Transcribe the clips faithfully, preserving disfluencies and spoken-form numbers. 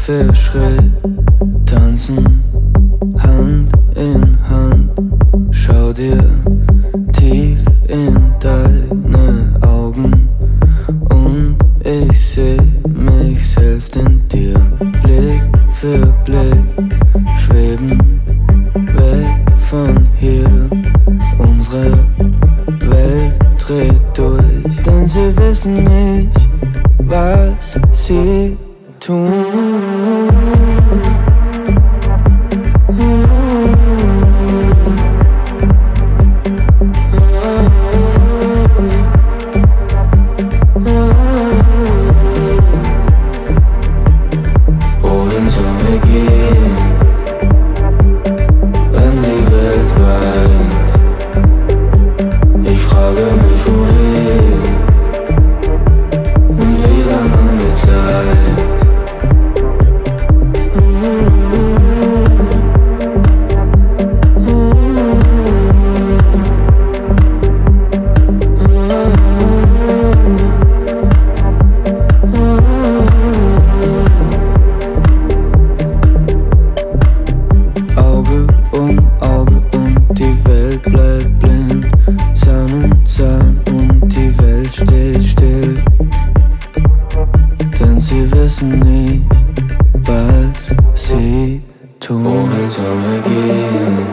für Schritt, tanzen Hand in Hand. Schau dir tief in deine Augen und ich seh mich selbst in dir. Blick für Blick schweben weg von hier. Unsere Welt dreht durch, denn sie wissen nicht, was sie tun. Wohin sollen wir gehen, wenn die Welt weint? Ich frage mich, wohin und wie lange haben wir Zeit? Auge um Auge und die Welt bleibt blind. Zahn um Zahn und die Welt steht still. Denn sie wissen nicht, was sie tun. Wohin sollen wir gehen,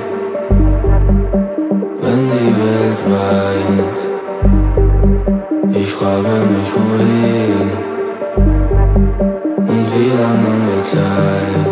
wenn die Welt weint? Ich frage mich, wohin und wie lange haben wir Zeit?